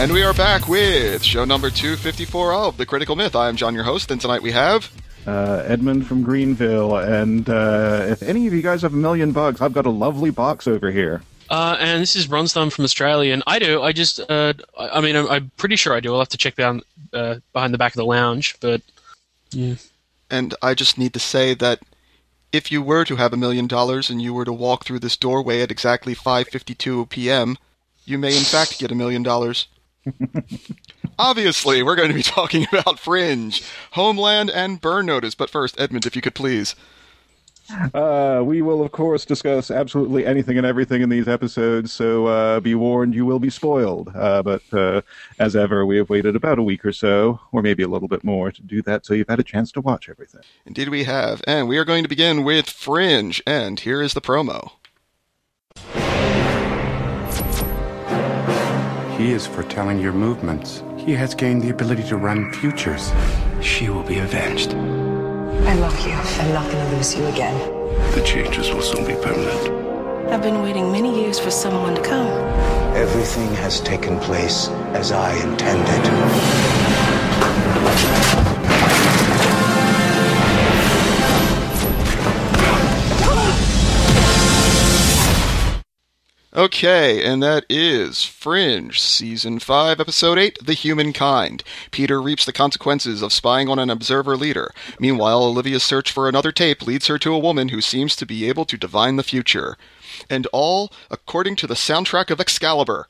And we are back with show number 254 of The Critical Myth. I am John, your host, and tonight we have... Edmund from Greenville, and if any of you guys have $1,000,000, I've got a lovely box over here. And this is Bronsthumb from Australia, and I do. I'm pretty sure I do. I'll have to check down behind the back of the lounge, but yeah. And I just need to say that if you were to have $1,000,000 and you were to walk through this doorway at exactly 5:52 p.m., you may in fact get $1,000,000. Obviously, we're going to be talking about Fringe, Homeland, and Burn Notice. But first, Edmund, if you could please. We will, of course, discuss absolutely anything and everything in these episodes, so be warned, you will be spoiled. But as ever, we have waited about a week or so, or maybe a little bit more, to do that, so you've had a chance to watch everything. Indeed we have. And we are going to begin with Fringe, and here is the promo. He is foretelling your movements. He has gained the ability to run futures. She will be avenged. I love you. I'm not going to lose you again. The changes will soon be permanent. I've been waiting many years for someone to come. Everything has taken place as I intended. Okay, and that is Fringe, Season 5, Episode 8, The Humankind. Peter reaps the consequences of spying on an observer leader. Meanwhile, Olivia's search for another tape leads her to a woman who seems to be able to divine the future. And all according to the soundtrack of Excalibur.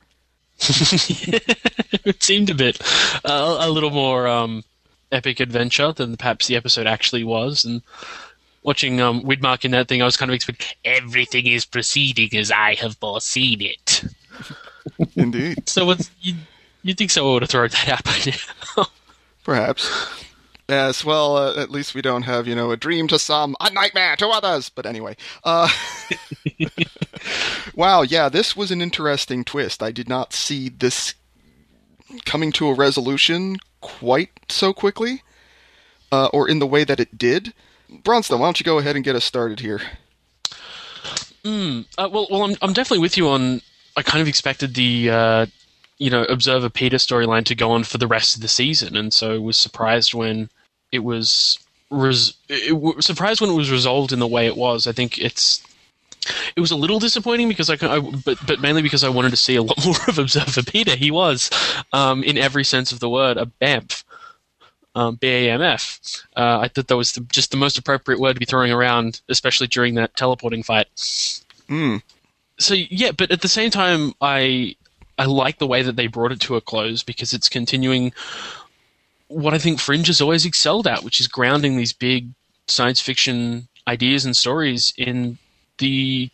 It seemed a bit a little more epic adventure than perhaps the episode actually was, and watching Widmark in that thing, I was kind of expecting everything is proceeding as I have foreseen it. Indeed. So you'd think someone would have thrown that out by now. Perhaps. Yes, well, at least we don't have, a dream to some, a nightmare to others. But anyway. Wow, yeah, this was an interesting twist. I did not see this coming to a resolution quite so quickly, or in the way that it did. Bronsthumb, why don't you go ahead and get us started here? I'm definitely with you on. I kind of expected the Observer Peter storyline to go on for the rest of the season, and so was surprised when it was resolved in the way it was. I think it was a little disappointing because but mainly because I wanted to see a lot more of Observer Peter. He was, in every sense of the word, a BAMF. BAMF. I thought that was just the most appropriate word to be throwing around, especially during that teleporting fight. So yeah, but at the same time, I like the way that they brought it to a close because it's continuing what I think Fringe has always excelled at, which is grounding these big science fiction ideas and stories in the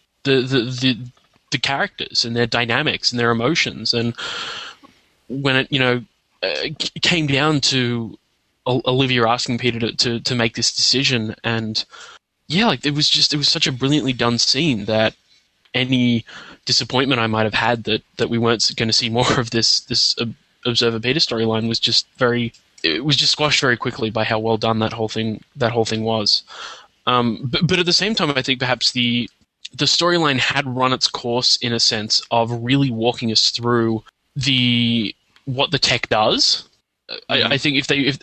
characters and their dynamics and their emotions. And when it came down to Olivia asking Peter to make this decision, and yeah, it was such a brilliantly done scene that any disappointment I might have had that we weren't going to see more of this Observer Peter storyline was just squashed very quickly by how well done that whole thing was. But at the same time, I think perhaps the storyline had run its course in a sense of really walking us through what the tech does. I think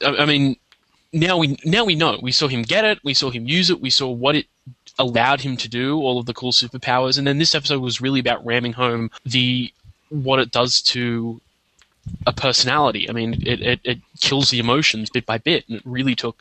now we know. We saw him get it. We saw him use it. We saw what it allowed him to do, all of the cool superpowers. And then this episode was really about ramming home what it does to a personality. I mean, it kills the emotions bit by bit, and it really took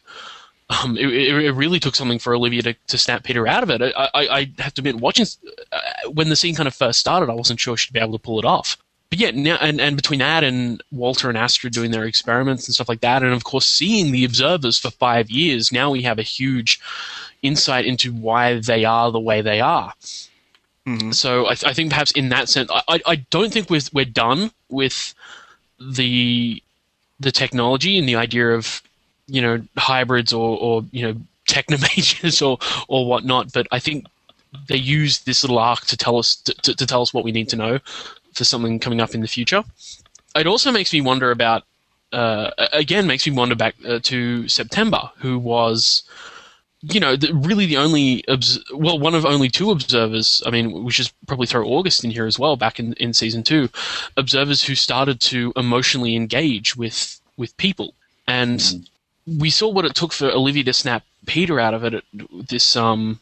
it really took something for Olivia to snap Peter out of it. I have to admit, watching when the scene kind of first started, I wasn't sure she'd be able to pull it off. But yeah, now, and between that and Walter and Astrid doing their experiments and stuff like that, and of course seeing the observers for 5 years, now we have a huge insight into why they are the way they are. Mm-hmm. So I think perhaps in that sense, I don't think we're done with the technology and the idea of hybrids or technomages or whatnot. But I think they use this little arc to tell us to tell us what we need to know for something coming up in the future. It also makes me wonder about back to September, who was really the only one of only two observers. I mean, we should probably throw August in here as well. Back in season 2, observers who started to emotionally engage with people, and we saw what it took for Olivia to snap Peter out of it. This having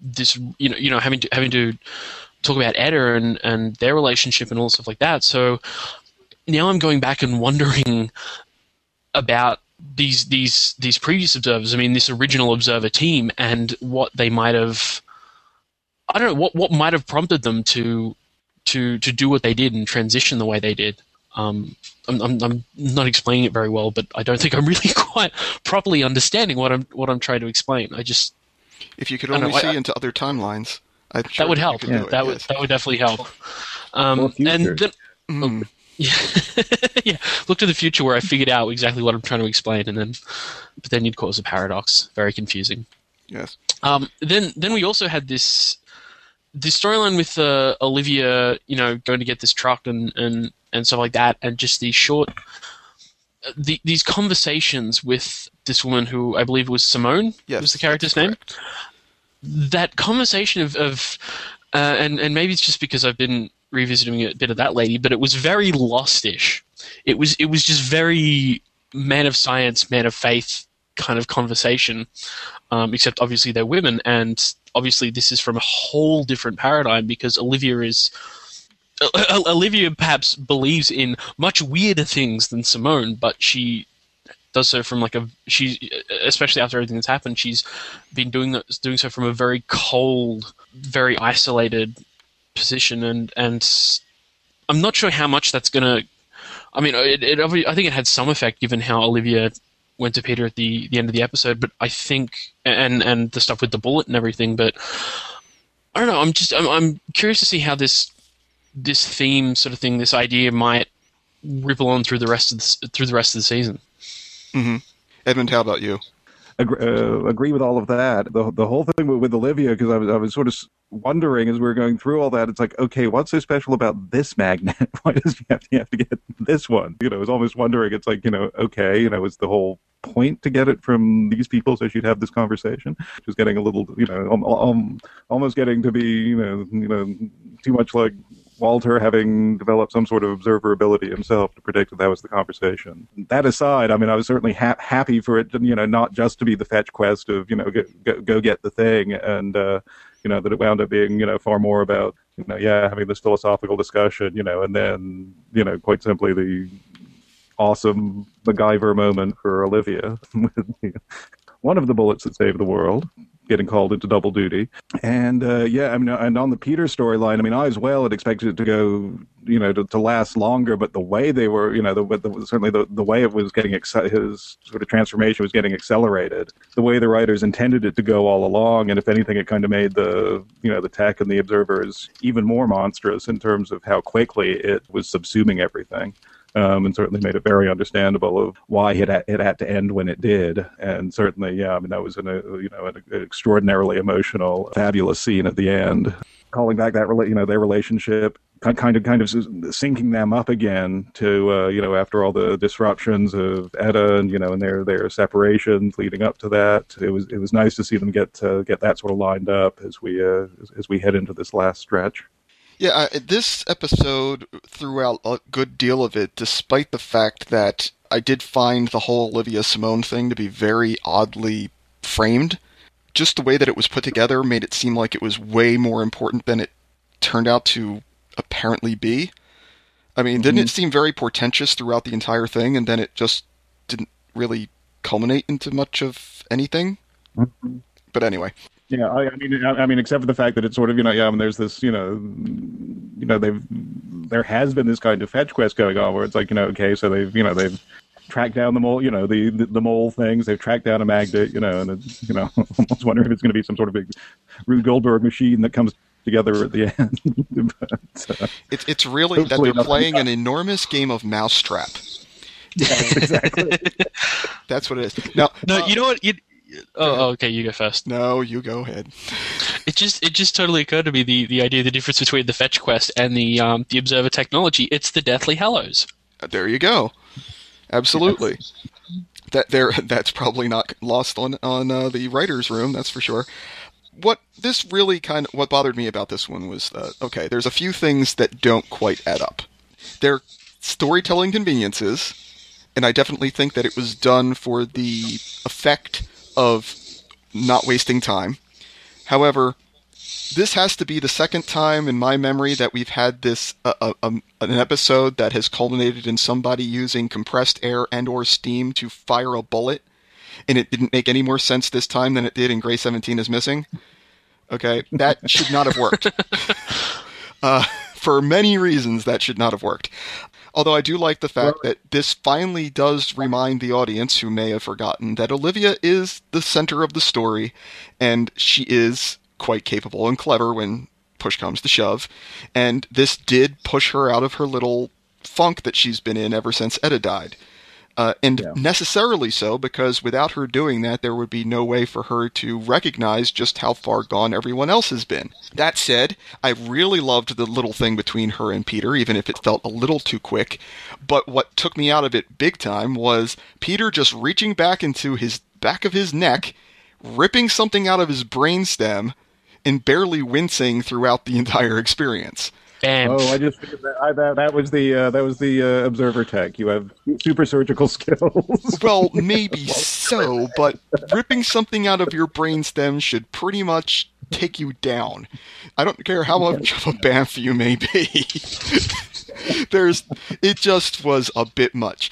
to talk about Etta and their relationship and all stuff like that. So now I'm going back and wondering about these previous observers. I mean, this original observer team, and what they might have. I don't know what might have prompted them to do what they did and transition the way they did. I'm not explaining it very well, but I don't think I'm really quite properly understanding what I'm trying to explain. If you could only see into other timelines, that would help. Yeah, that would definitely help. And then, yeah, look to the future where I figured out exactly what I'm trying to explain, but then you'd cause a paradox. Very confusing. Yes. Then we also had this storyline with Olivia, going to get this truck and stuff like that, and just these these conversations with this woman who I believe was Simone. Yes, was the character's name. That conversation of and maybe it's just because I've been revisiting a bit of that lady, but it was very Lost-ish. It was just very man of science, man of faith kind of conversation, except obviously they're women, and obviously this is from a whole different paradigm because Olivia perhaps believes in much weirder things than Simone, but she does so from especially after everything that's happened, she's been doing so from a very cold, very isolated position, and I'm not sure how much that's gonna. I mean, I think it had some effect given how Olivia went to Peter at the end of the episode, but I think and the stuff with the bullet and everything, but I don't know. I'm curious to see how this theme sort of thing, this idea might ripple on through the rest of the season. Mm-hmm. Edmund, how about you? Agree with all of that. The whole thing with Olivia, because I was sort of wondering as we were going through all that, it's like, okay, what's so special about this magnet? Why does he have to get this one? I was almost wondering. It's like, okay, is the whole point to get it from these people so she'd have this conversation? Just getting a little, almost getting to be, too much like Walter having developed some sort of observer ability himself to predict that was the conversation. That aside, I mean, I was certainly happy for it, not just to be the fetch quest of, go get the thing, and, that it wound up being, far more about, having this philosophical discussion, and then, quite simply the awesome MacGyver moment for Olivia. One of the bullets that saved the world, getting called into double duty. And and on the Peter storyline, I mean, I as well had expected it to go, to last longer, but the way they were, certainly the way it was getting his sort of transformation was getting accelerated, the way the writers intended it to go all along, and if anything, it kind of made the tech and the observers even more monstrous in terms of how quickly it was subsuming everything. And certainly made it very understandable of why it had to end when it did. And certainly, that was an extraordinarily emotional, fabulous scene at the end, calling back that their relationship, kind of syncing them up again to after all the disruptions of Etta and and their separations leading up to that. It was nice to see them get that sort of lined up as we head into this last stretch. Yeah, this episode threw out a good deal of it, despite the fact that I did find the whole Olivia Simone thing to be very oddly framed. Just the way that it was put together made it seem like it was way more important than it turned out to apparently be. I mean, didn't it seem very portentous throughout the entire thing, and then it just didn't really culminate into much of anything? Mm-hmm. But anyway. Yeah, I mean, except for the fact that it's sort of, there's this, there has been this kind of fetch quest going on where it's like, okay, so they've tracked down the mole, the mole things, they've tracked down a magnet, and it's, almost wondering if it's going to be some sort of big Rube Goldberg machine that comes together at the end. But, it's really that they're playing an enormous game of Mousetrap. Yeah, exactly. That's what it is. Now, no, you know what? Okay, you go first. No, you go ahead. It just totally occurred to me the idea, the difference between the fetch quest and the observer technology. It's the Deathly Hallows. There you go. Absolutely. Yes. That's probably not lost on the writers' room. That's for sure. What bothered me about this one was okay. There's a few things that don't quite add up. They're storytelling conveniences, and I definitely think that it was done for the effect of not wasting time. However, this has to be the second time in my memory that we've had this an episode that has culminated in somebody using compressed air and/or steam to fire a bullet, and it didn't make any more sense this time than it did in Grey 17 is Missing. Okay, that should not have worked. For many reasons, that should not have worked. Although I do like the fact that this finally does remind the audience, who may have forgotten, that Olivia is the center of the story, and she is quite capable and clever when push comes to shove. And this did push her out of her little funk that she's been in ever since Etta died. Necessarily so, because without her doing that, there would be no way for her to recognize just how far gone everyone else has been. That said, I really loved the little thing between her and Peter, even if it felt a little too quick. But what took me out of it big time was Peter just reaching back into his back of his neck, ripping something out of his brainstem, and barely wincing throughout the entire experience. Bam. Oh, I just figured that was the observer tech. You have super surgical skills. Well, maybe so, but ripping something out of your brainstem should pretty much take you down. I don't care how much of a bamf you may be. It just was a bit much.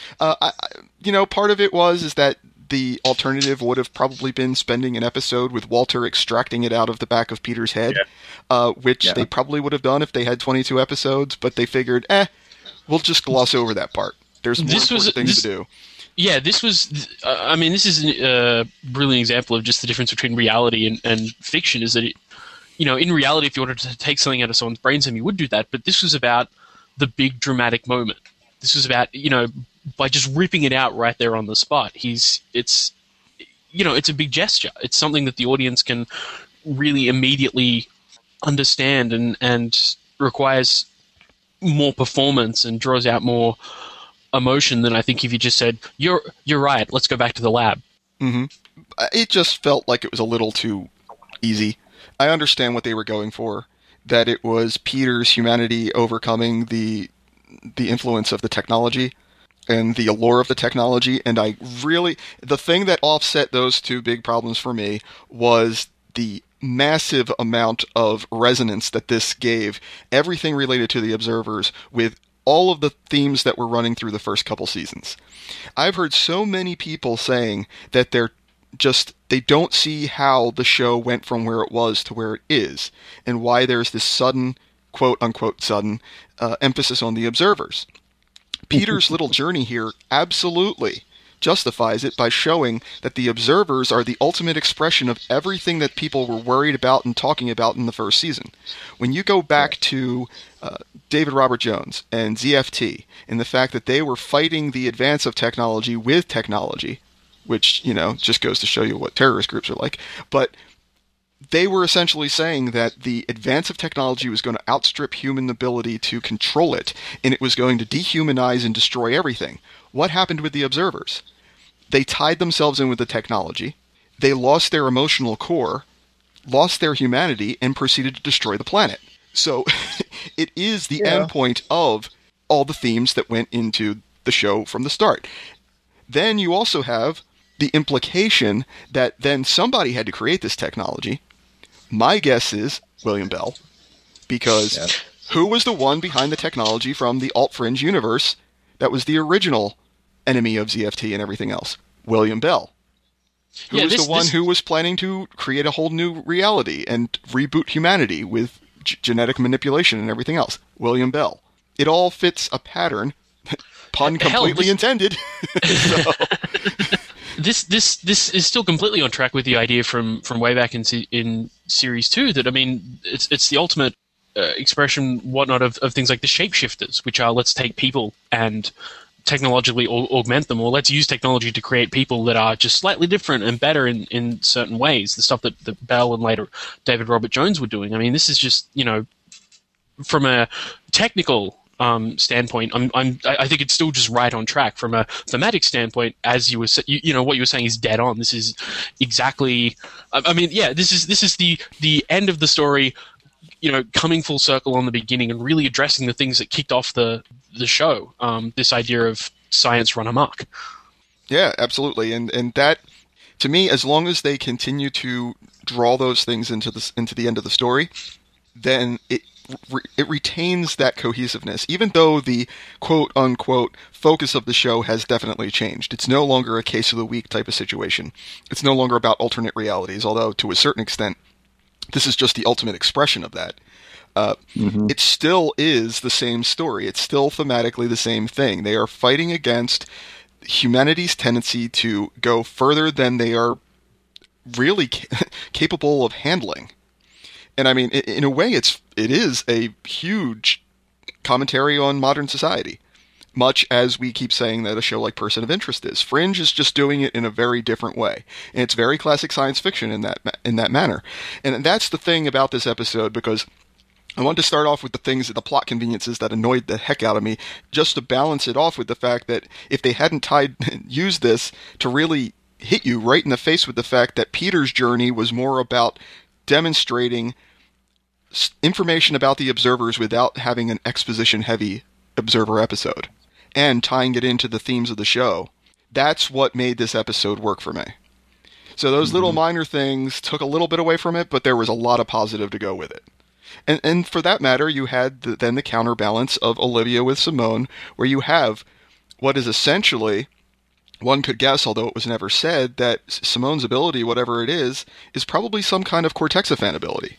Part of it is that the alternative would have probably been spending an episode with Walter extracting it out of the back of Peter's head, which they probably would have done if they had 22 episodes, but they figured, we'll just gloss over that part. There's more important things to do. Yeah, this was, this is a brilliant example of just the difference between reality and fiction, is that, in reality, if you wanted to take something out of someone's brainstem, you would do that, but this was about the big dramatic moment. This was about, by just ripping it out right there on the spot. It's a big gesture. It's something that the audience can really immediately understand and requires more performance and draws out more emotion than I think if you just said, you're right, let's go back to the lab. Mm-hmm. It just felt like it was a little too easy. I understand what they were going for, that it was Peter's humanity overcoming the influence of the technology and the allure of the technology, and the thing that offset those two big problems for me was the massive amount of resonance that this gave everything related to the Observers with all of the themes that were running through the first couple seasons. I've heard so many people saying that they don't see how the show went from where it was to where it is, and why there's this sudden, quote-unquote sudden, emphasis on the Observers. Peter's little journey here absolutely justifies it by showing that the Observers are the ultimate expression of everything that people were worried about and talking about in the first season. When you go back to David Robert Jones and ZFT, and the fact that they were fighting the advance of technology with technology, which, just goes to show you what terrorist groups are like, but they were essentially saying that the advance of technology was going to outstrip human ability to control it, and it was going to dehumanize and destroy everything. What happened with the Observers? They tied themselves in with the technology, they lost their emotional core, lost their humanity, and proceeded to destroy the planet. So it is the endpoint of all the themes that went into the show from the start. Then you also have the implication that then somebody had to create this technology. My guess is William Bell, because who was the one behind the technology from the Alt-Fringe universe that was the original enemy of ZFT and everything else? William Bell. Who was the one who was planning to create a whole new reality and reboot humanity with genetic manipulation and everything else? William Bell. It all fits a pattern, pun completely intended. So. This is still completely on track with the idea from way back in series 2 that, it's the ultimate expression, whatnot, of things like the shapeshifters, which are, let's take people and technologically augment them, or let's use technology to create people that are just slightly different and better in certain ways. The stuff that Bell and later David Robert Jones were doing. This is just, from a technical standpoint, I think it's still just right on track. From a thematic standpoint, as you were, what you were saying is dead on. This is exactly. I mean, yeah, this is the end of the story. Coming full circle on the beginning and really addressing the things that kicked off the show. This idea of science run amok. Yeah, absolutely, and that, to me, as long as they continue to draw those things into the end of the story, then it retains that cohesiveness, even though the quote-unquote focus of the show has definitely changed. It's no longer a case of the week type of situation. It's no longer about alternate realities, although to a certain extent, this is just the ultimate expression of that. It still is the same story. It's still thematically the same thing. They are fighting against humanity's tendency to go further than they are really capable of handling. And I mean, in a way, it is a huge commentary on modern society, much as we keep saying that a show like Person of Interest is. Fringe is just doing it in a very different way, and it's very classic science fiction in that manner. And that's the thing about this episode, because I wanted to start off with the plot conveniences that annoyed the heck out of me, just to balance it off with the fact that if they hadn't used this to really hit you right in the face with the fact that Peter's journey was more about demonstrating information about the observers without having an exposition-heavy observer episode, and tying it into the themes of the show, that's what made this episode work for me. So those little minor things took a little bit away from it, but there was a lot of positive to go with it. And for that matter, you had then the counterbalance of Olivia with Simone, where you have what is essentially, one could guess, although it was never said, that Simone's ability, whatever it is probably some kind of Cortexiphan ability.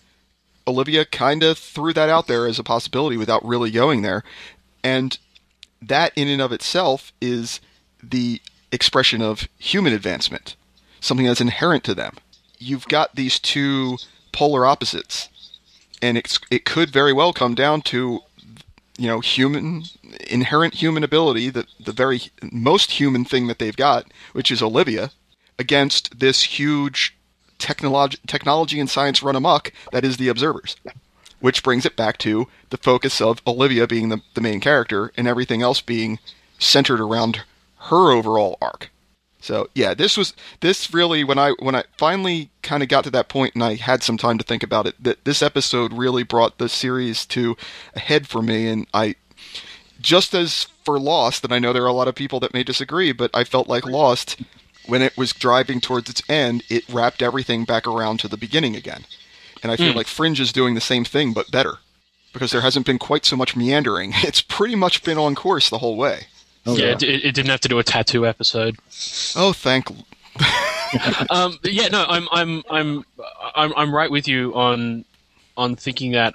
Olivia kind of threw that out there as a possibility without really going there. And that in and of itself is the expression of human advancement, something that's inherent to them. You've got these two polar opposites, and it could very well come down to, inherent human ability, the very most human thing that they've got, which is Olivia, against this huge technology and science run amok that is the observers, which brings it back to the focus of Olivia being the main character and everything else being centered around her overall arc. So yeah, this really, when I finally kind of got to that point and I had some time to think about it, that this episode really brought the series to a head for me. And I, just as for Lost, and I know there are a lot of people that may disagree, but I felt like Lost, when it was driving towards its end, it wrapped everything back around to the beginning again. And I feel like Fringe is doing the same thing, but better. Because there hasn't been quite so much meandering. It's pretty much been on course the whole way. Oh, yeah, it didn't have to do a tattoo episode. Oh, thank. Yeah, no, I'm right with you on thinking that.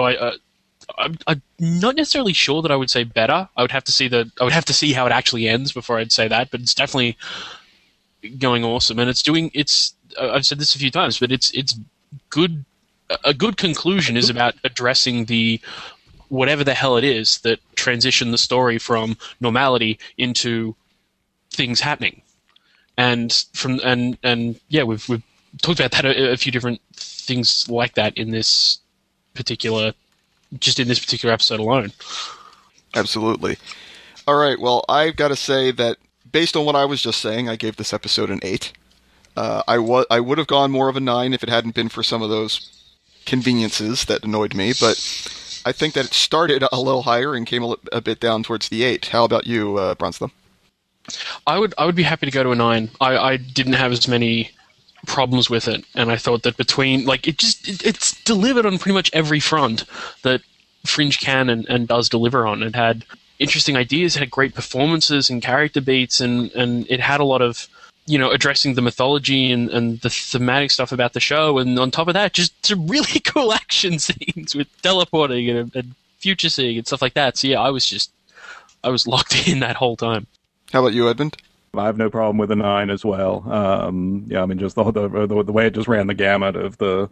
I'm not necessarily sure that I would say better. I would have to see how it actually ends before I'd say that. But it's definitely going awesome, and I've said this a few times, but it's good. A good conclusion is about addressing the whatever the hell it is that transitioned the story from normality into things happening, and yeah, we've talked about that a few different things like that in this particular episode alone. Absolutely. All right. Well, I've got to say that based on what I was just saying, I gave this episode an 8. I would have gone more of a 9 if it hadn't been for some of those conveniences that annoyed me, but I think that it started a little higher and came a bit down towards the 8. How about you, Bronslam? I would be happy to go to a 9. I didn't have as many problems with it, and I thought that it's delivered on pretty much every front that Fringe can and does deliver on. It had interesting ideas, it had great performances and character beats, and it had a lot of addressing the mythology and the thematic stuff about the show, and on top of that, just some really cool action scenes with teleporting and future seeing and stuff like that. So yeah, I was locked in that whole time. How about you, Edmund? I have no problem with a 9 as well. Yeah, I mean, just the way it just ran the gamut of the,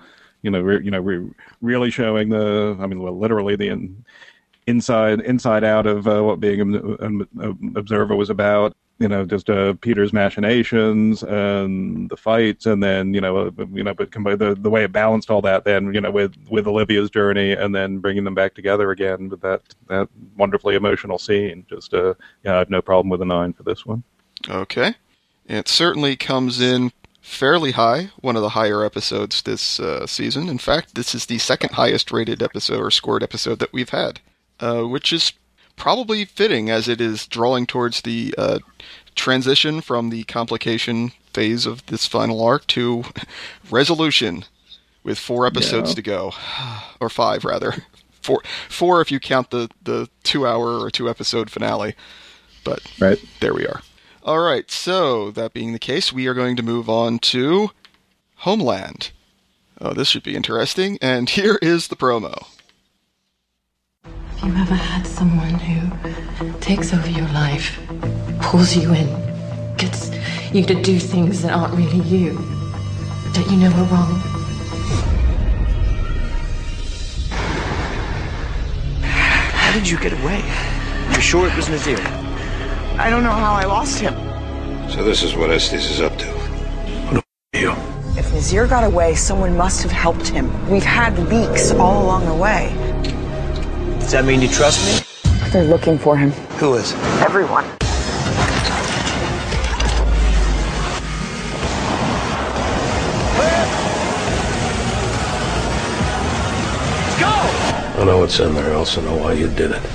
really showing literally the inside out of what being an observer was about. just Peter's machinations and the fights, and then but the way it balanced all that, then with Olivia's journey, and then bringing them back together again with that wonderfully emotional scene. Just I have no problem with a 9 for this one. Okay, it certainly comes in fairly high, one of the higher episodes this season. In fact, this is the second highest rated episode or scored episode that we've had, which is probably fitting as it is drawing towards the transition from the complication phase of this final arc to resolution, with 4 episodes to go, or 5 rather. Four if you count the 2-hour or 2-episode finale, but right. There we are. All right, so that being the case, we are going to move on to Homeland. Oh, this should be interesting, and here is the promo. Have you ever had someone who takes over your life, pulls you in, gets you to do things that aren't really you, that you know are wrong? How did you get away? You're sure it was Nazir? I don't know how I lost him. So this is what Estes is up to. What are you? If Nazir got away, someone must have helped him. We've had leaks all along the way. Does that mean you trust me? They're looking for him. Who is? Everyone. I know what's in there. I also know why you did it.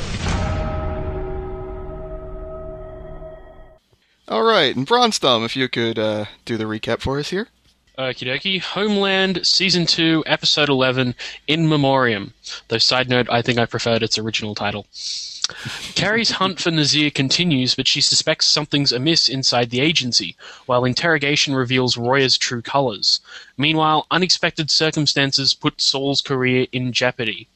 All right, and Bronstom, if you could do the recap for us here. Okie dokie. Homeland, Season 2, Episode 11, In Memoriam. Though, side note, I think I preferred its original title. Carrie's hunt for Nazir continues, but she suspects something's amiss inside the agency, while interrogation reveals Roya's true colors. Meanwhile, unexpected circumstances put Saul's career in jeopardy.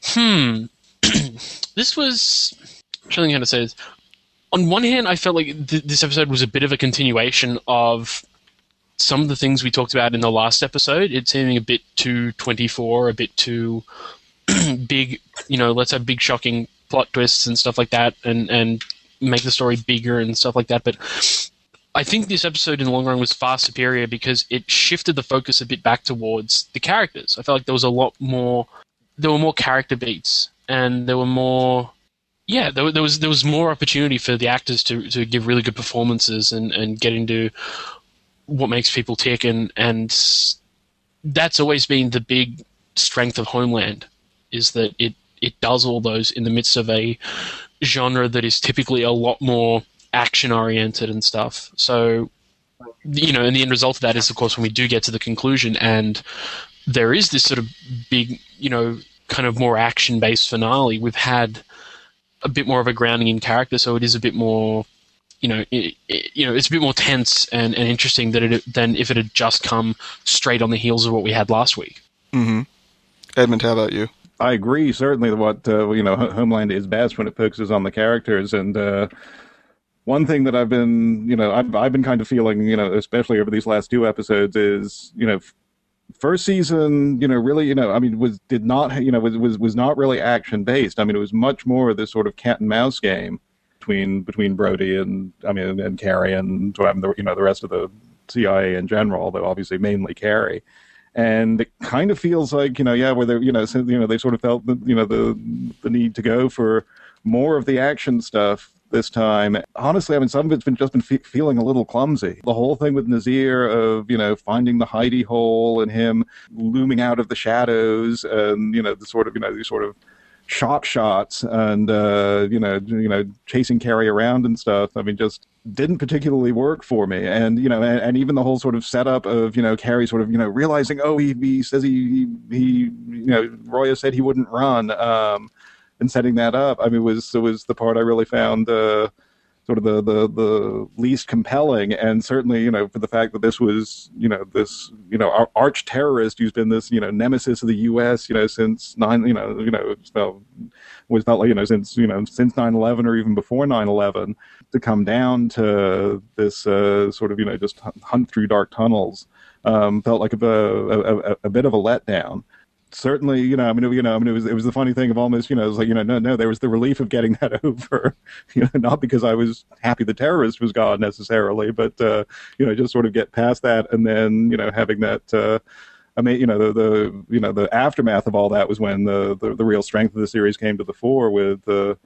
This was... I'm trying how to say this. On one hand, I felt like this episode was a bit of a continuation of some of the things we talked about in the last episode. It's seeming a bit too 24, a bit too big, let's have big shocking plot twists and stuff like that, and make the story bigger and stuff like that. But I think this episode in the long run was far superior because it shifted the focus a bit back towards the characters. I felt like there were more character beats, and there were more... Yeah, there was more opportunity for the actors to give really good performances and get into what makes people tick, and that's always been the big strength of Homeland, is that it does all those in the midst of a genre that is typically a lot more action oriented and stuff. So, and the end result of that is, of course, when we do get to the conclusion and there is this sort of big, kind of more action based finale, we've had a bit more of a grounding in character, so it is a bit more, it's a bit more tense and interesting than if it had just come straight on the heels of what we had last week. Mm-hmm. Edmund, how about you? I agree. Certainly, what Homeland is best when it focuses on the characters. And one thing that I've been, I've been kind of feeling, especially over these last 2 episodes, is first season, really, was not really action based. I mean, it was much more this sort of cat and mouse game between Brody and Carrie and the rest of the CIA in general, although obviously mainly Carrie. And it kind of feels like, where they sort of felt the need to go for more of the action stuff this time. Honestly, some of it's been feeling a little clumsy. The whole thing with Nazir of, finding the hidey hole and him looming out of the shadows and, these sort of shot shots and, chasing Carrie around and stuff. just didn't particularly work for me. And, and even the whole sort of setup of, Carrie sort of, realizing, he says Roya said he wouldn't run, and setting that up, was the part I really found sort of the least compelling, and certainly, for the fact that this was, this, arch terrorist who's been this, nemesis of the U.S., since since 9/11 or even before 9/11, to come down to this sort of, just hunt through dark tunnels, felt like a bit of a letdown. certainly, it was the funny thing of almost, it was like, no, there was the relief of getting that over, not because I was happy the terrorist was gone necessarily, but, just sort of get past that. And then, having that, the aftermath of all that was when the real strength of the series came to the fore with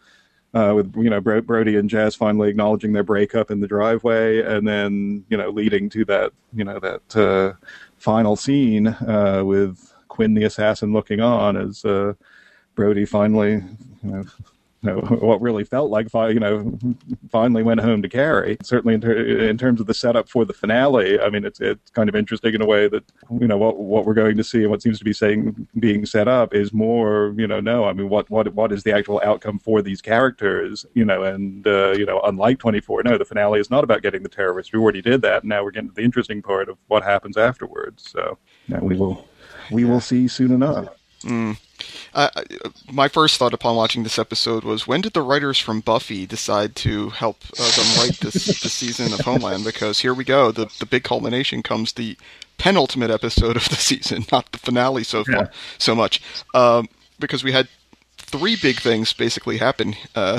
Brody and Jess finally acknowledging their breakup in the driveway, and then leading to that final scene with Quinn the assassin looking on as Brody finally what really felt like finally went home to Carrie. Certainly in terms of the setup for the finale, I mean it's kind of interesting in a way that what we're going to see and what seems to be being set up is more what is the actual outcome for these characters, and unlike 24, the finale is not about getting the terrorists. We already did that, and now we're getting to the interesting part of what happens afterwards. So we will see soon enough. My first thought upon watching this episode was, when did the writers from Buffy decide to help them write this season of Homeland? Because here we go, the big culmination comes the penultimate episode of the season, not the finale so much, because we had three big things basically happen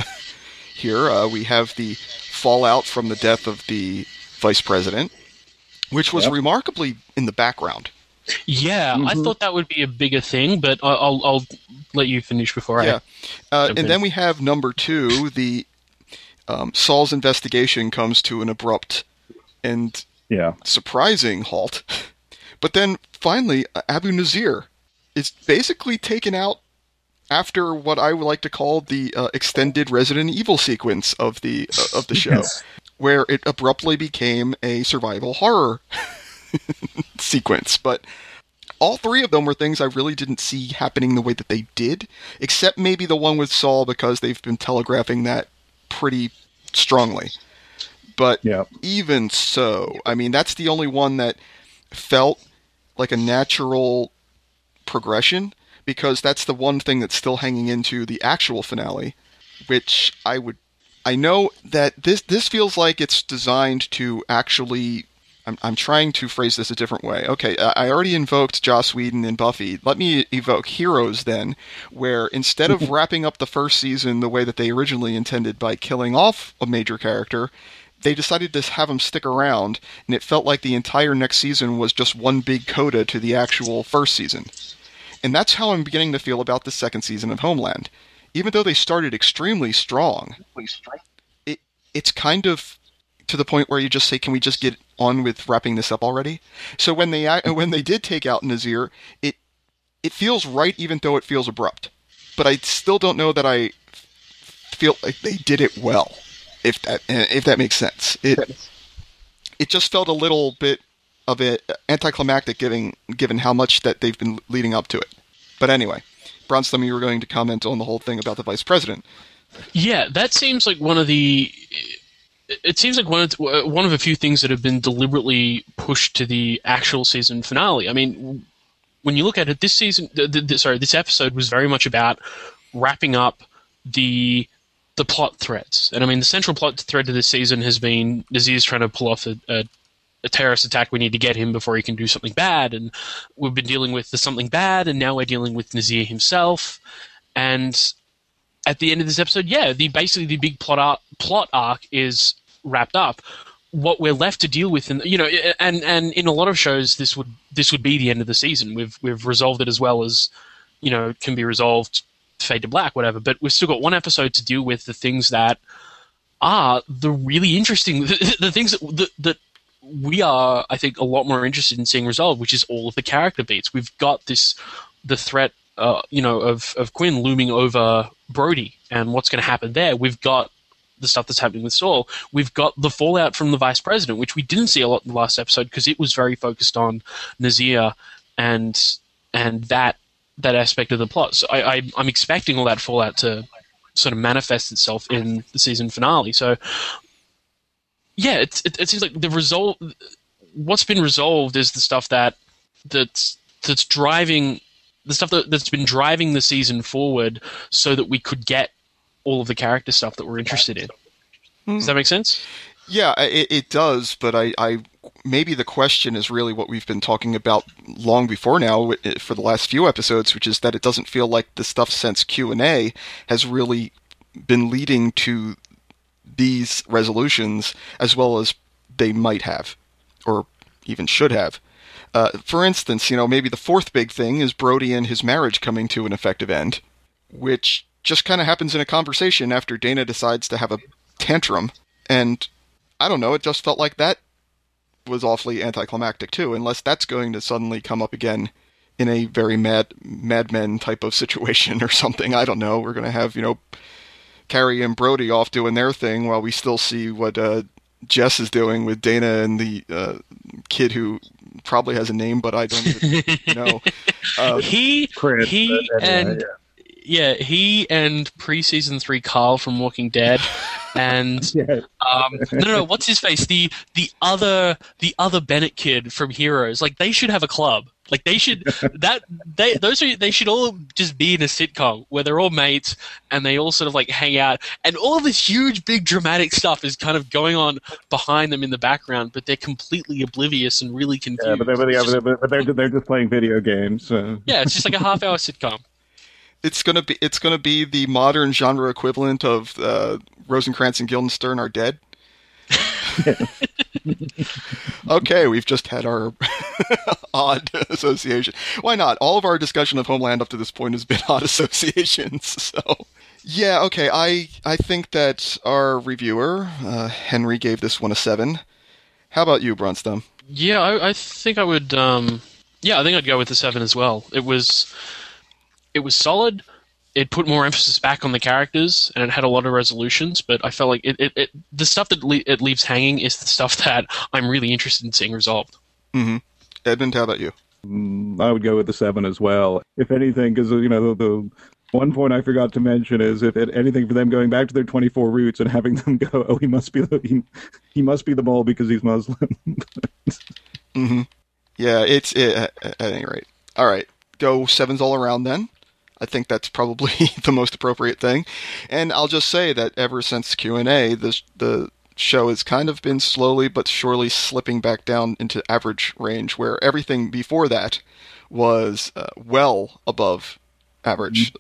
here. We have the fallout from the death of the vice president, which was remarkably in the background. Yeah, I thought that would be a bigger thing, but I'll let you finish before I jump and in. then we have number 2, the Saul's investigation comes to an abrupt and surprising halt. But then finally, Abu Nazir is basically taken out after what I would like to call the extended Resident Evil sequence of the show, where it abruptly became a survival horror sequence. But all three of them were things I really didn't see happening the way that they did, except maybe the one with Saul, because they've been telegraphing that pretty strongly. But even so, I mean, that's the only one that felt like a natural progression, because that's the one thing that's still hanging into the actual finale, which I know that this feels like it's designed to actually... I'm trying to phrase this a different way. Okay, I already invoked Joss Whedon and Buffy. Let me evoke Heroes then, where instead of wrapping up the first season the way that they originally intended by killing off a major character, they decided to have him stick around, and it felt like the entire next season was just one big coda to the actual first season. And that's how I'm beginning to feel about the second season of Homeland. Even though they started extremely strong, it's kind of to the point where you just say, can we just get on with wrapping this up already? So when they did take out Nazir, it feels right, even though it feels abrupt. But I still don't know that I feel like they did it well, if that makes sense. It just felt a little bit of it anticlimactic, given how much that they've been leading up to it. But anyway, Bronstam, you were going to comment on the whole thing about the vice president. Yeah, that seems like one of the... It seems like one of a few things that have been deliberately pushed to the actual season finale. I mean, when you look at it, this season, this episode was very much about wrapping up the plot threads. And I mean, the central plot thread to this season has been Nazir's trying to pull off a terrorist attack. We need to get him before he can do something bad. And we've been dealing with the something bad, and now we're dealing with Nazir himself. And at the end of this episode, basically the big plot arc is wrapped up. What we're left to deal with, and in a lot of shows, this would be the end of the season. We've resolved it as well as can be resolved, fade to black, whatever. But we've still got one episode to deal with the things that are the really interesting, the things that we are, I think, a lot more interested in seeing resolved, which is all of the character beats. We've got the threat, of Quinn looming over Brody and what's going to happen there. We've got the stuff that's happening with Saul. We've got the fallout from the vice president, which we didn't see a lot in the last episode because it was very focused on Nazir and that aspect of the plot. So I'm expecting all that fallout to sort of manifest itself in the season finale. So yeah, it seems like what's been resolved is the stuff that's driving the stuff that's been driving the season forward, so that we could get all of the character stuff that we're interested in. Does that make sense? Yeah, it does, but I maybe the question is really what we've been talking about long before now for the last few episodes, which is that it doesn't feel like the stuff since Q&A has really been leading to these resolutions as well as they might have, or even should have. For instance, maybe the fourth big thing is Brody and his marriage coming to an effective end, which just kind of happens in a conversation after Dana decides to have a tantrum, and I don't know, it just felt like that was awfully anticlimactic too, unless that's going to suddenly come up again in a very Mad Men type of situation or something. I don't know. We're going to have, Carrie and Brody off doing their thing while we still see what Jess is doing with Dana and the kid who probably has a name, but I don't even know. He and pre-season 3 Carl from Walking Dead, and no, what's his face? The other Bennett kid from Heroes. Like, they should have a club. Like, they should they should all just be in a sitcom where they're all mates and they all sort of like hang out, and all this huge big dramatic stuff is kind of going on behind them in the background, but they're completely oblivious and really confused. Yeah, but they're just playing video games. So. Yeah, it's just like a half-hour sitcom. It's gonna be the modern genre equivalent of Rosencrantz and Guildenstern Are Dead. Okay, we've just had our odd association. Why not? All of our discussion of Homeland up to this point has been odd associations. So, yeah, okay. I think that our reviewer Henry gave this one a 7. How about you, Brunstam? Yeah, I think I would. I think I'd go with a 7 as well. It was solid. It put more emphasis back on the characters, and it had a lot of resolutions, but I felt like the stuff that it leaves hanging is the stuff that I'm really interested in seeing resolved. Mm-hmm. Edmund, how about you? I would go with the 7 as well. If anything, because, the one point I forgot to mention is if anything for them going back to their 24 roots and having them go, oh, he must be the mole because he's Muslim. Mm-hmm. Yeah, it's at any rate. All right, go 7s all around then. I think that's probably the most appropriate thing. And I'll just say that ever since Q&A, the show has kind of been slowly but surely slipping back down into average range, where everything before that was well above average.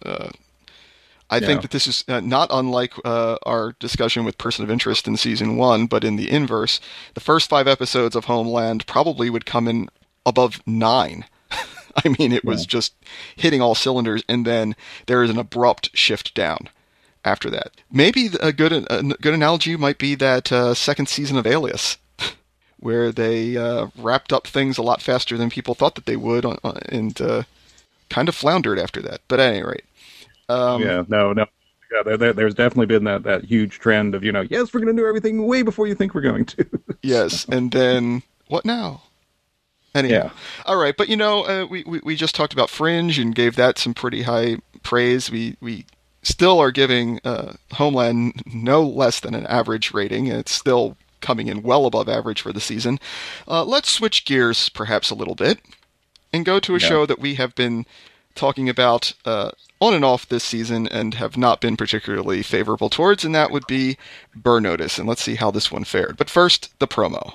I think that this is not unlike our discussion with Person of Interest in Season 1, but in the inverse. The first 5 episodes of Homeland probably would come in above 9. I mean, it was just hitting all cylinders, and then there is an abrupt shift down after that. Maybe a good analogy might be that second season of Alias, where they wrapped up things a lot faster than people thought that they would, and kind of floundered after that. But at any rate. No. Yeah, there's definitely been that huge trend of, yes, we're going to do everything way before you think we're going to. Yes, and then, what now? Anyhow, all right, but we just talked about Fringe and gave that some pretty high praise. We still are giving Homeland no less than an average rating, and it's still coming in well above average for the season. Let's switch gears perhaps a little bit and go to a show that we have been talking about on and off this season and have not been particularly favorable towards, and that would be Burn Notice. And let's see how this one fared. But first, the promo.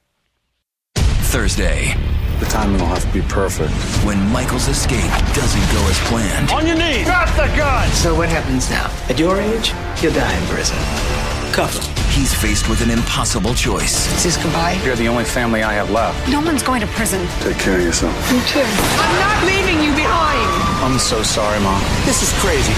Thursday. The timing will have to be perfect. When Michael's escape doesn't go as planned. On your knees! Drop the gun! So what happens now? At your age, you'll die in prison. Cuff him. He's faced with an impossible choice. Is this goodbye? You're the only family I have left. No one's going to prison. Take care of yourself. You too. I'm not leaving you behind! I'm so sorry, Mom. This is crazy.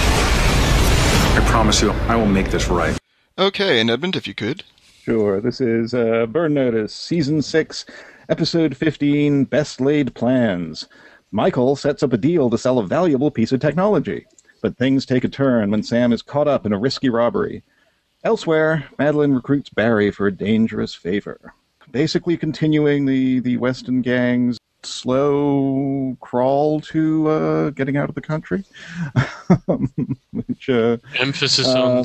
I promise you, I will make this right. Okay, and Edmund, if you could. Sure. This is Burn Notice, Season 6, Episode 15, Best Laid Plans. Michael sets up a deal to sell a valuable piece of technology, but things take a turn when Sam is caught up in a risky robbery. Elsewhere, Madeline recruits Barry for a dangerous favor, basically continuing the Weston gang's slow crawl to getting out of the country. Which, emphasis on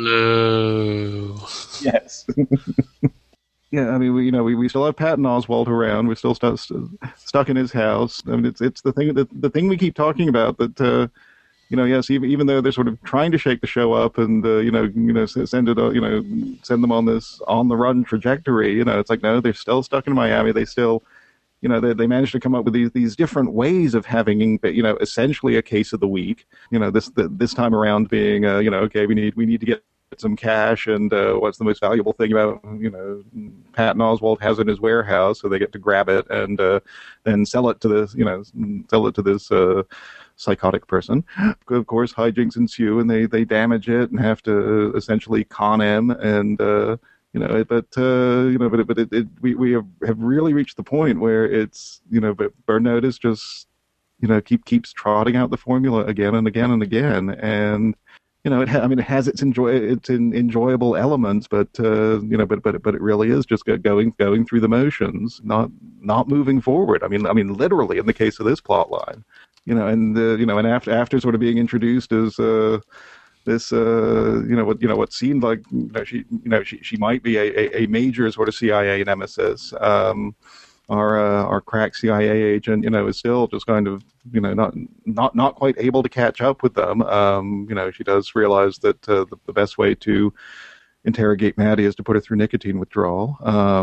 slow. Yes. Yeah, I mean, we still have Patton Oswalt around. We're still stuck in his house. I mean, it's the thing we keep talking about, that Yes, even though they're sort of trying to shake the show up and send them on this on the run trajectory, it's like, no, they're still stuck in Miami. They still, they managed to come up with these different ways of having, essentially a case of the week. This time around being, okay, we need to get some cash, and what's the most valuable thing about Patton Oswalt has in his warehouse, so they get to grab it and then sell it to this psychotic person. Of course, hijinks ensue, and they damage it and have to essentially con him, and we have really reached the point where it's but Burn Notice just keeps trotting out the formula again and again and again, and it has its enjoyable elements, but it really is just going through the motions, not moving forward. I mean, literally in the case of this plot line. And after sort of being introduced as this what seemed like she might be a major sort of CIA nemesis. Our crack CIA agent, is still just kind of not quite able to catch up with them. She does realize that the best way to interrogate Maddie is to put her through nicotine withdrawal.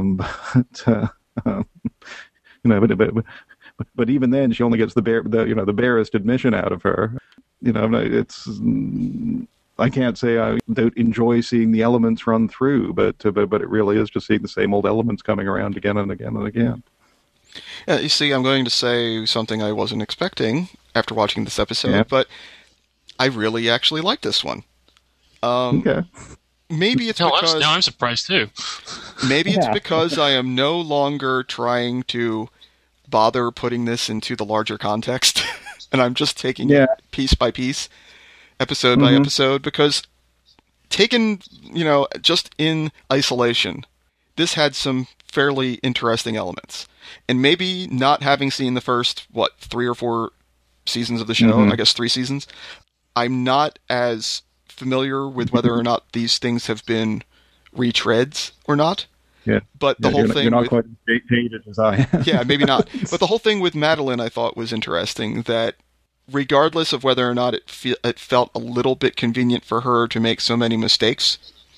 But even then, she only gets the barest admission out of her. I can't say I don't enjoy seeing the elements run through, but it really is just seeing the same old elements coming around again and again and again. Yeah, you see, I'm going to say something I wasn't expecting after watching this episode, but I really actually like this one. Okay. Maybe it's because... Now I'm surprised too. Maybe it's because I am no longer trying to bother putting this into the larger context, and I'm just taking it piece by piece, episode by episode, because taken, just in isolation, this had some fairly interesting elements. And maybe not having seen the first, 3 or 4 seasons of the show, I guess 3 seasons, I'm not as familiar with whether or not these things have been retreads or not. Yeah, but the whole thing... You're not quite as jaded as I am. Yeah, maybe not. But the whole thing with Madeline I thought was interesting, that regardless of whether or not it felt a little bit convenient for her to make so many mistakes,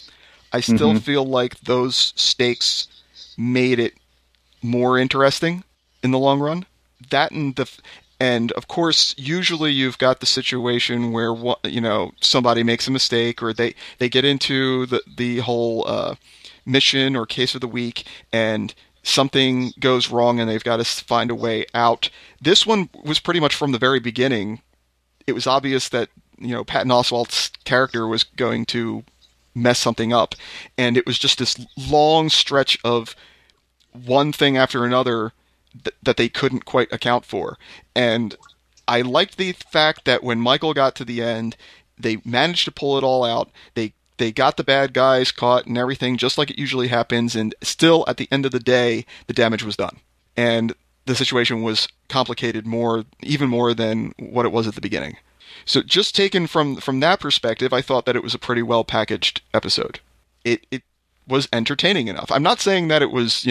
I still feel like those stakes made it more interesting in the long run. That and of course, usually you've got the situation where somebody makes a mistake, or they get into the whole mission or case of the week, and something goes wrong and they've got to find a way out. This one was pretty much from the very beginning. It was obvious that Patton Oswalt's character was going to mess something up, and it was just this long stretch of one thing after another that they couldn't quite account for. And I liked the fact that when Michael got to the end, they managed to pull it all out. They got the bad guys caught and everything, just like it usually happens, and still, at the end of the day, the damage was done. And the situation was complicated even more than what it was at the beginning. So just taken from that perspective, I thought that it was a pretty well-packaged episode. It was entertaining enough. I'm not saying that it was,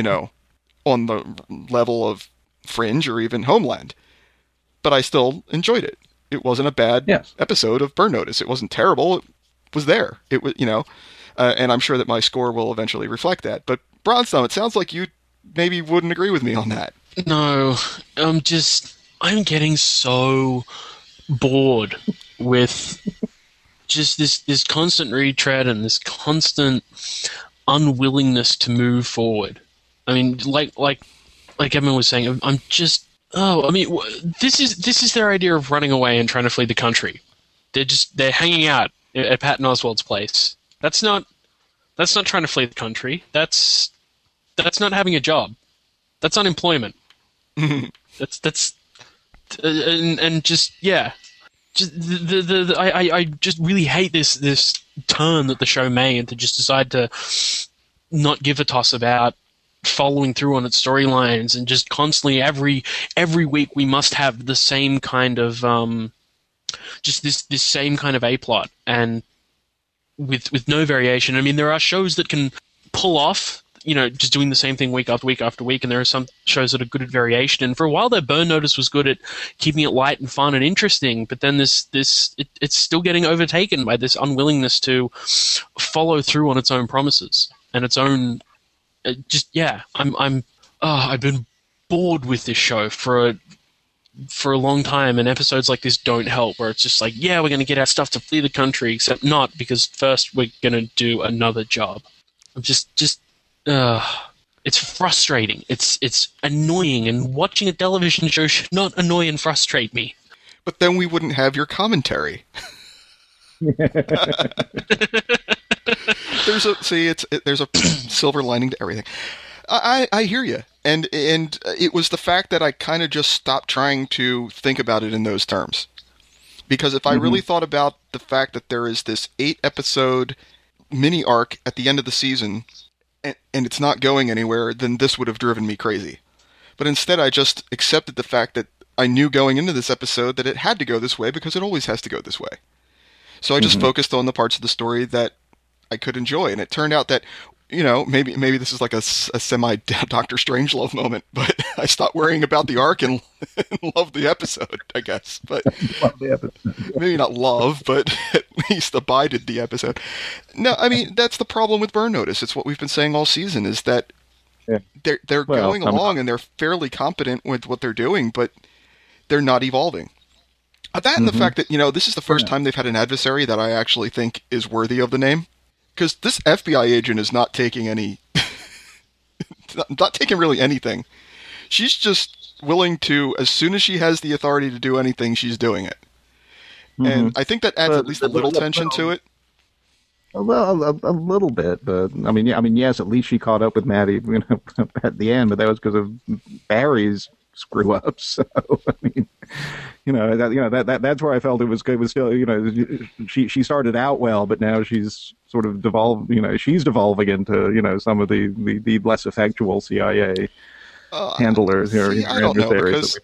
on the level of Fringe or even Homeland, but I still enjoyed it. It wasn't a bad episode of Burn Notice. It wasn't terrible. It was there. It was, and I'm sure that my score will eventually reflect that. But Bronstone, it sounds like you maybe wouldn't agree with me on that. No, I'm getting so bored with just this constant retread and this constant unwillingness to move forward. I mean, like Evan was saying, I'm just... this is their idea of running away and trying to flee the country. They're hanging out at Patton Oswalt's place. That's not trying to flee the country. That's not having a job. That's unemployment. That's and just yeah. I just really hate this turn that the show made to just decide to not give a toss about following through on its storylines, and just constantly every week we must have the same kind of just this same kind of A plot, and with no variation. I mean, there are shows that can pull off just doing the same thing week after week after week, and there are some shows that are good at variation. And for a while there, Burn Notice was good at keeping it light and fun and interesting, but then it's still getting overtaken by this unwillingness to follow through on its own promises and its own. I've been bored with this show for a long time, and episodes like this don't help, where it's just like, yeah, we're going to get our stuff to flee the country, except not, because first we're going to do another job. I'm it's frustrating. It's annoying, and watching a television show should not annoy and frustrate me. But then we wouldn't have your commentary. There's a silver lining to everything. I hear you, and it was the fact that I kind of just stopped trying to think about it in those terms, because if I really thought about the fact that there is this 8-episode mini arc at the end of the season, and it's not going anywhere, then this would have driven me crazy. But instead, I just accepted the fact that I knew going into this episode that it had to go this way because it always has to go this way. So I just focused on the parts of the story that I could enjoy, and it turned out that, maybe this is like a semi Doctor Strangelove moment, but I stopped worrying about the arc and loved the episode, I guess. But love the episode. Maybe not love, but at least abided the episode. No, I mean, that's the problem with Burn Notice. It's what we've been saying all season, is that they're going along and they're fairly competent with what they're doing, but they're not evolving. That and the fact that, this is the first time they've had an adversary that I actually think is worthy of the name. Because this FBI agent is not taking not taking really anything. She's just willing to, as soon as she has the authority to do anything, she's doing it. And I think that adds at least a little tension to it. Well, a little bit, but I mean, yes, at least she caught up with Maddie, at the end, but that was because of Barry's screw up. So I mean, that's where I felt it was good. It was still, she started out well, but now she's sort of devolved. She's devolving into some of the less effectual CIA handlers here. I don't know, because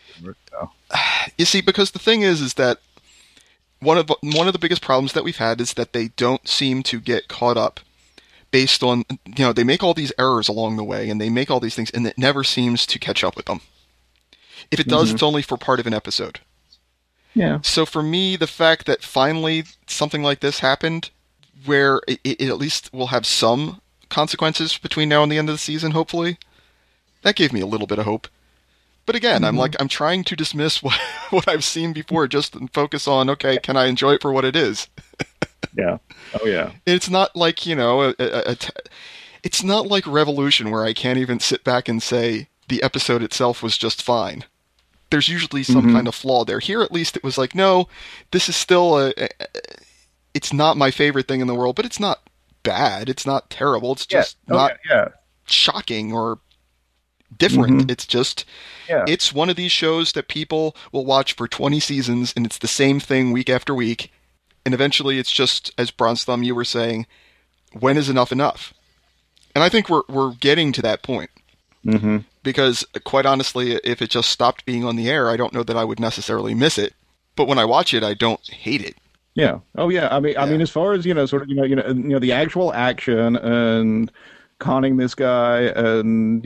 you see, because the thing is that one of the biggest problems that we've had is that they don't seem to get caught up based on, they make all these errors along the way, and they make all these things, and it never seems to catch up with them. If it does, it's only for part of an episode. Yeah. So for me, the fact that finally something like this happened, where it at least will have some consequences between now and the end of the season, hopefully, that gave me a little bit of hope. But again, I'm trying to dismiss what I've seen before, just and focus on, okay, can I enjoy it for what it is? Yeah. Oh yeah. It's not like, it's not like Revolution, where I can't even sit back and say the episode itself was just fine. There's usually some kind of flaw there. Here, at least, it was like, no, this is still it's not my favorite thing in the world, but it's not bad. It's not terrible. It's just not shocking or different. It's just, it's one of these shows that people will watch for 20 seasons, and it's the same thing week after week. And eventually it's just, as Bronze Thumb, you were saying, when is enough enough? And I think we're getting to that point. Because, quite honestly, if it just stopped being on the air, I don't know that I would necessarily miss it. But when I watch it, I don't hate it. Yeah. Oh, yeah. I mean, as far as sort of the actual action and conning this guy and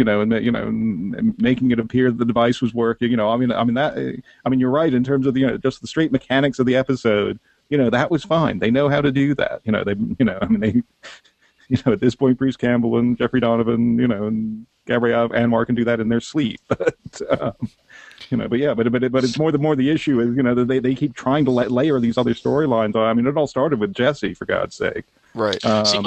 making it appear that the device was working. I mean, you're right in terms of just the straight mechanics of the episode. That was fine. They know how to do that. At this point, Bruce Campbell and Jeffrey Donovan, and Gabrielle Anwar can do that in their sleep. But it's more the issue is, that they keep trying to layer these other storylines on. I mean, it all started with Jesse, for God's sake. Right.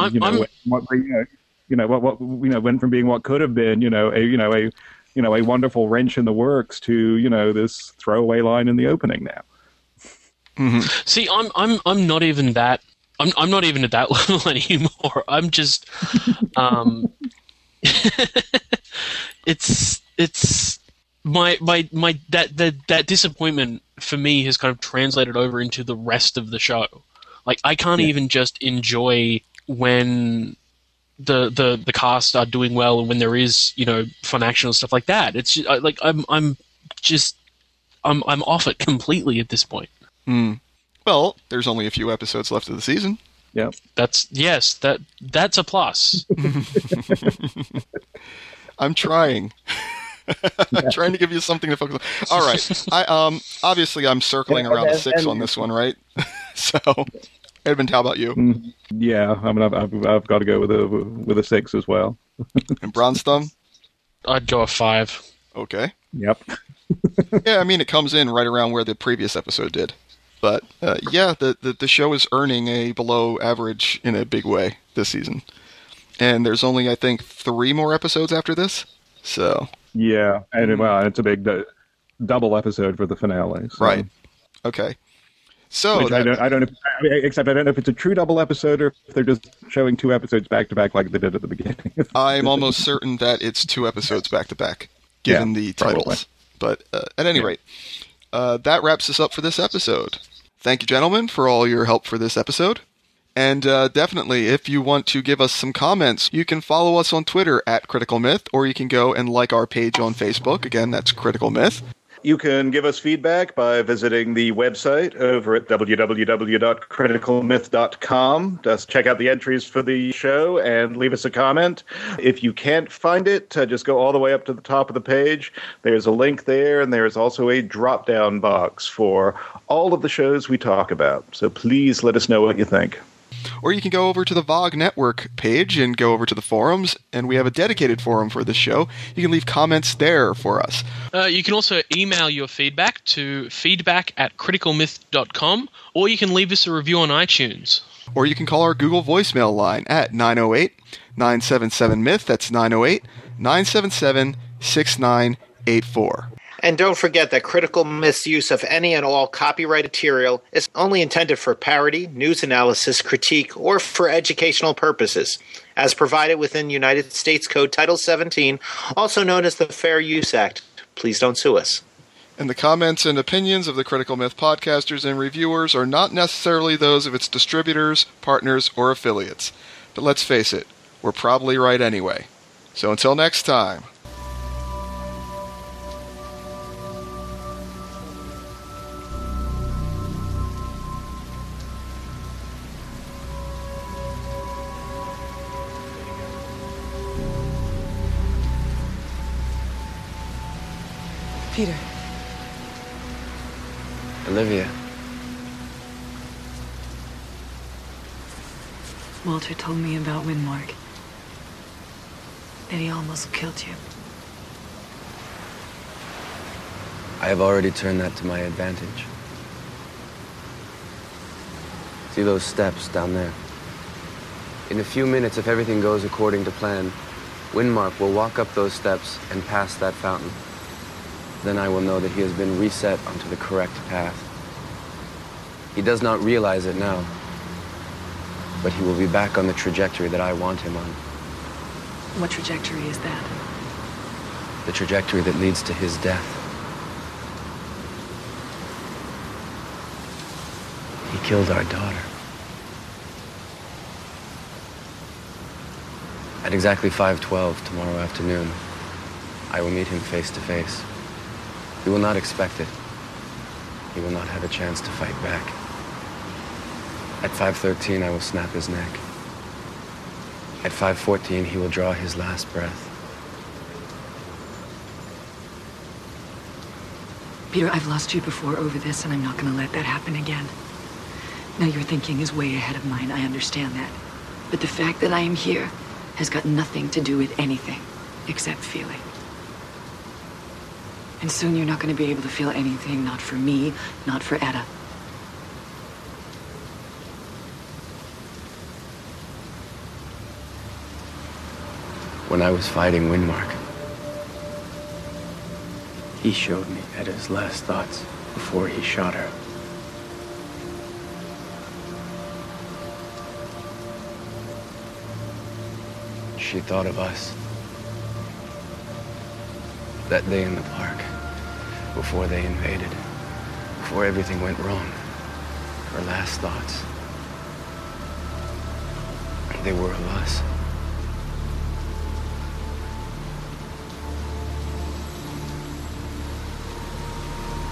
Went from being what could have been, a wonderful wrench in the works to, this throwaway line in the opening now. See, I'm not even that. I'm not even at that level anymore. I'm just, it's my that disappointment for me has kind of translated over into the rest of the show. Like, I can't even just enjoy when the cast are doing well and when there is, fun action and stuff like that. It's just, like, I'm off it completely at this point. Well, there's only a few episodes left of the season. Yep. That's a plus. I'm trying. I'm trying to give you something to focus on. All right. Obviously I'm circling around a 6 on this one, right? So, Edmund, how about you? Yeah, I mean, I've got to go with a 6 as well. And Bronze Thumb? I'd go a 5. Okay. Yep. Yeah, I mean, it comes in right around where the previous episode did. But, yeah, the show is earning a below average in a big way this season. And there's only, I think, 3 more episodes after this. So. Yeah, and it's a big double episode for the finale. So. Right. Okay. So I don't know. Except I don't know if it's a true double episode or if they're just showing 2 episodes back to back like they did at the beginning. I'm almost certain that it's 2 episodes back to back, given the titles. But at any rate, that wraps us up for this episode. Thank you, gentlemen, for all your help for this episode. And definitely, if you want to give us some comments, you can follow us on Twitter at Critical Myth, or you can go and like our page on Facebook. Again, that's Critical Myth. You can give us feedback by visiting the website over at www.criticalmyth.com. Just check out the entries for the show and leave us a comment. If you can't find it, just go all the way up to the top of the page. There's a link there, and there's also a drop-down box for all of the shows we talk about. So please let us know what you think. Or you can go over to the VOG Network page and go over to the forums, and we have a dedicated forum for this show. You can leave comments there for us. You can also email your feedback to feedback@criticalmyth.com, or you can leave us a review on iTunes. Or you can call our Google voicemail line at 908-977-MYTH. That's 908-977-6984. And don't forget that Critical Myth's use of any and all copyrighted material is only intended for parody, news analysis, critique, or for educational purposes, as provided within United States Code Title 17, also known as the Fair Use Act. Please don't sue us. And the comments and opinions of the Critical Myth podcasters and reviewers are not necessarily those of its distributors, partners, or affiliates. But let's face it, we're probably right anyway. So until next time. Peter. Olivia. Walter told me about Windmark. That he almost killed you. I have already turned that to my advantage. See those steps down there? In a few minutes, if everything goes according to plan, Windmark will walk up those steps and pass that fountain. Then I will know that he has been reset onto the correct path. He does not realize it now, but he will be back on the trajectory that I want him on. What trajectory is that? The trajectory that leads to his death. He killed our daughter. At exactly 5:12 tomorrow afternoon, I will meet him face to face. He will not expect it. He will not have a chance to fight back. At 5:13, I will snap his neck. At 5:14, he will draw his last breath. Peter, I've lost you before over this, and I'm not going to let that happen again. Now, your thinking is way ahead of mine. I understand that. But the fact that I am here has got nothing to do with anything except feeling. And soon you're not going to be able to feel anything, not for me, not for Etta. When I was fighting Windmark, he showed me Etta's last thoughts before he shot her. She thought of us. That day in the park, before they invaded, before everything went wrong, her last thoughts, they were of us.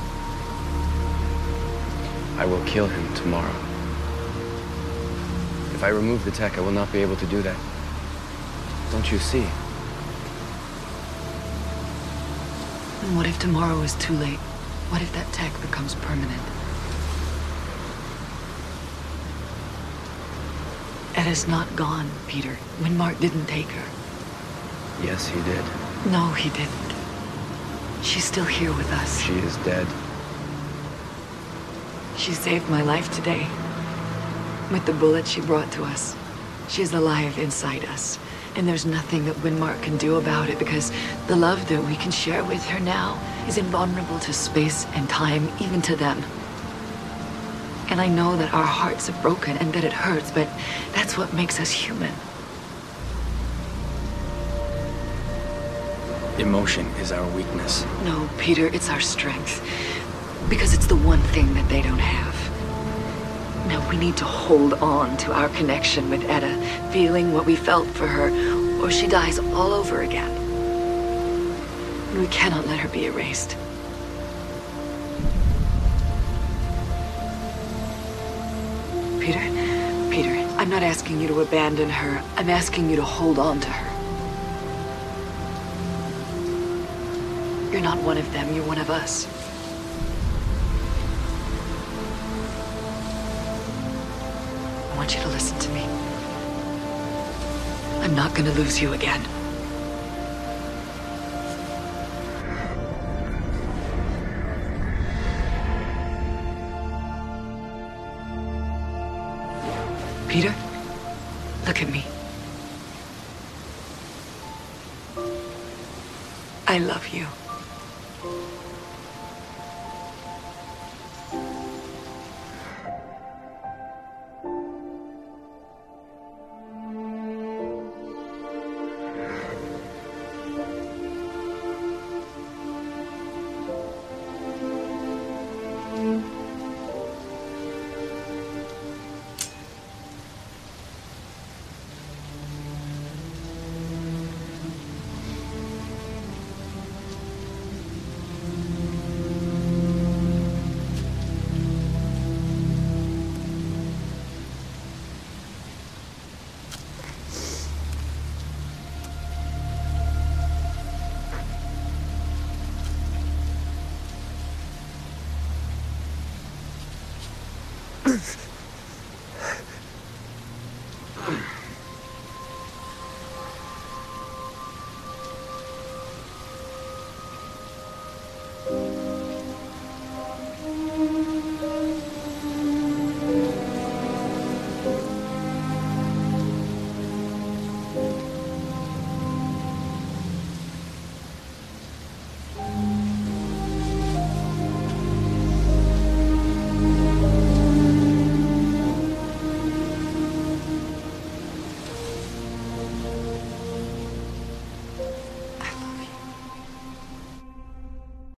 I will kill him tomorrow. If I remove the tech, I will not be able to do that. Don't you see? And what if tomorrow is too late? What if that tech becomes permanent? Edda's not gone, Peter. Windmark didn't take her. Yes, he did. No, he didn't. She's still here with us. She is dead. She saved my life today. With the bullet she brought to us. She's alive inside us. And there's nothing that Windmark can do about it because the love that we can share with her now is invulnerable to space and time, even to them. And I know that our hearts are broken and that it hurts, but that's what makes us human. Emotion is our weakness. No, Peter, it's our strength. Because it's the one thing that they don't have. Now we need to hold on to our connection with Edda, feeling what we felt for her, or she dies all over again. We cannot let her be erased. Peter, I'm not asking you to abandon her. I'm asking you to hold on to her. You're not one of them, you're one of us. I want you to listen to me. I'm not gonna lose you again. Peter, look at me. I love you. Ugh.